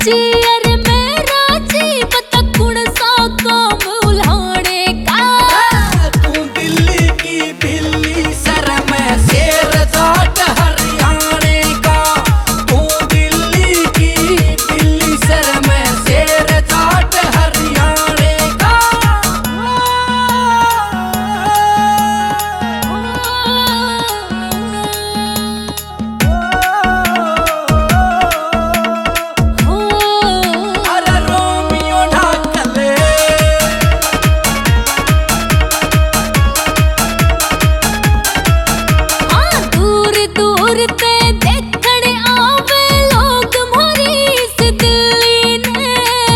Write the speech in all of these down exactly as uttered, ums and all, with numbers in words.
जी अरे मेरा जी बता कुण सा काम उल्हाड़े का। तू दिल्ली की बिल्ली सर में शेर जाट हरियाणे का। तू दिल्ली की बिल्ली सर में शेर जाट हरियाणे का। अरे रोमियो ढाकले हाँ दूर दूर ते देखने आवे लोग मोरी इस दिल्ली ने।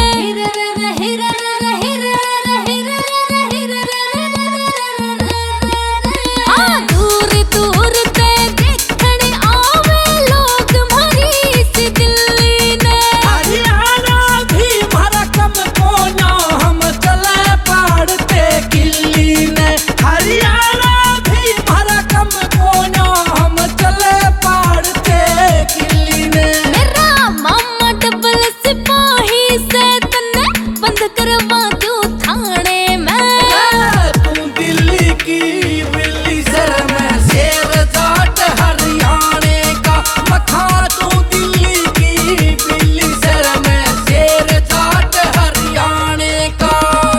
हाँ दूर दूर ते देखने आवे लोग मोरी इस दिल्ली ने। हरियाणा भी भरा कम कोना हम चले पाड़ते किल्ली ने। हरियाणा भी भरा कम कोना हम चले पाड़ते किल्ली ने। मेरा मामा डबल सिपाही से तन्ने बंद करवा दूं थाने में। तू दिल्ली की बिल्ली सर में शेर जाट हरियाणे का। मखा तू दिल्ली की बिल्ली सर में शेर जाट हरियाणे का।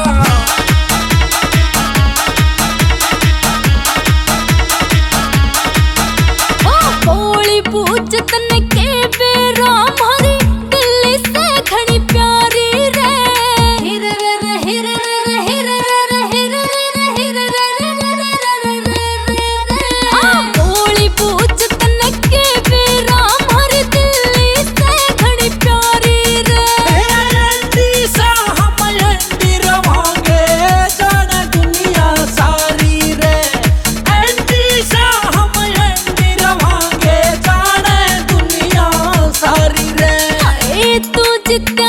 ओ बोली पूछ तन्ने के बेरा मारी दिल्ली से घनी प्यारी रे। हिर रे रे हिर रे रे हिर रे रे हिर रे रे हिर रे रे रे रे रे। हाँ बोली पूछ तन्ने के बेरा मारी दिल्ली से घनी प्यारी रे। एंडी सा हम एंडी रवांगे जाने दुनिया सारी रे। एंडी सा हम एंडी रवांगे जाने दुनिया सारी रे। ए तू जितना